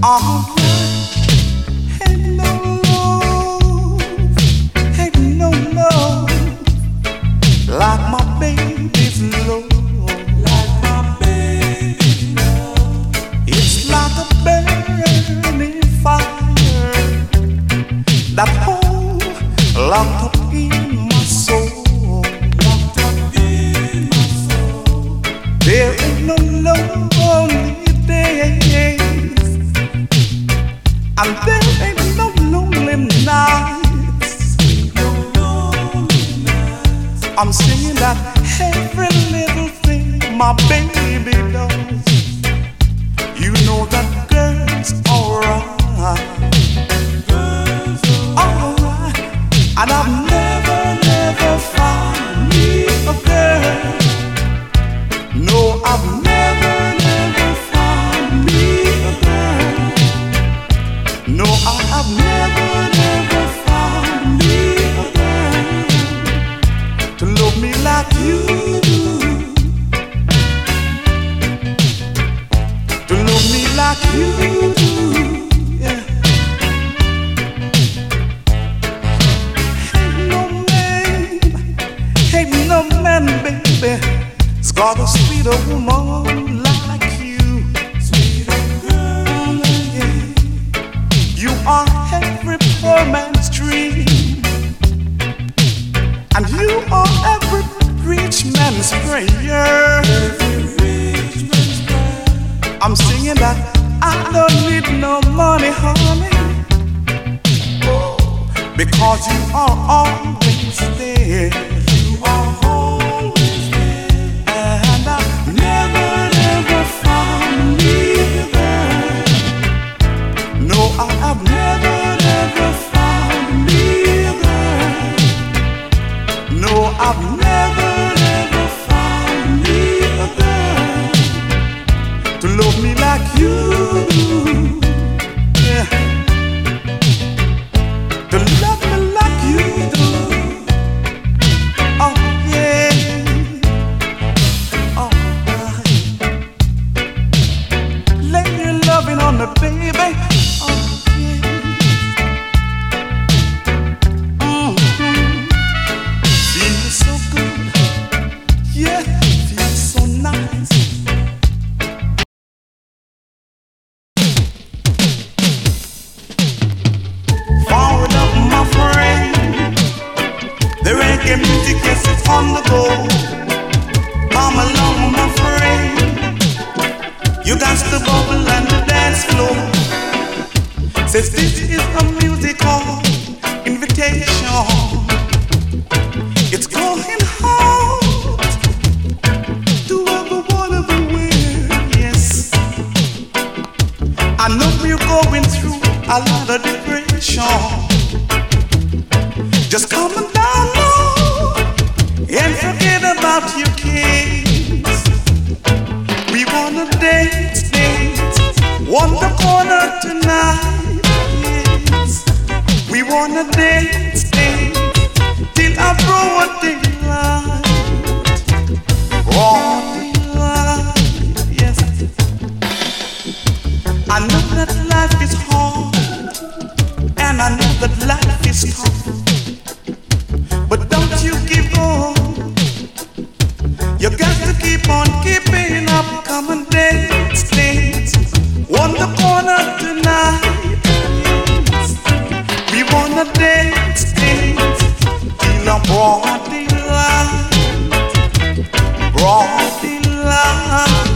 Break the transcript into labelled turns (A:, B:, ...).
A: Ain't no love, ain't no love like my baby's love. Like my baby's love. It's like a burning fire that holds locked up in my soul. Locked up in my soul. There ain't no lonely days, and there ain't no lonely nights. No lonely nights. I'm singing that every little thing my baby does. You know that girl's alright. Girl's alright. And I've never found me a girl. No, I've never found me a girl. No, I've never found me a girl to love me like you, to love me like you, yeah. Ain't no man, baby, it's got a sweeter woman like you. Sweeter girl, yeah. You are every poor man's dream, and you are every rich man's prayer. I'm singing that I don't need no money, honey, because you are always there. You are always there, and I've never found me a girl. No, I've never found me a girl. No, I've never found me a girl to love me like you, yeah. To love me like you do. Oh yeah. Oh, lay your loving on me, baby. Oh yeah. Feels so good, yeah. Feels so nice. Forward up, my friend. The reggae music, yes, it's on the go. Come along, my friend. You got the bubble and the dance floor. Says this is a musical invitation. It's going hard to everyone of the world, yes. I know we're going through a lot of depression. Just come down low and forget about your kids. We wanna dance, on the corner tonight, yes. We wanna dance, till our broad daylight, yes. I know that life is hard, and I know that life is tough, but don't you give up. You got to keep on keeping up. Come and dance, on the corner tonight, yes. We wanna dance, till our broad daylight, broad daylight.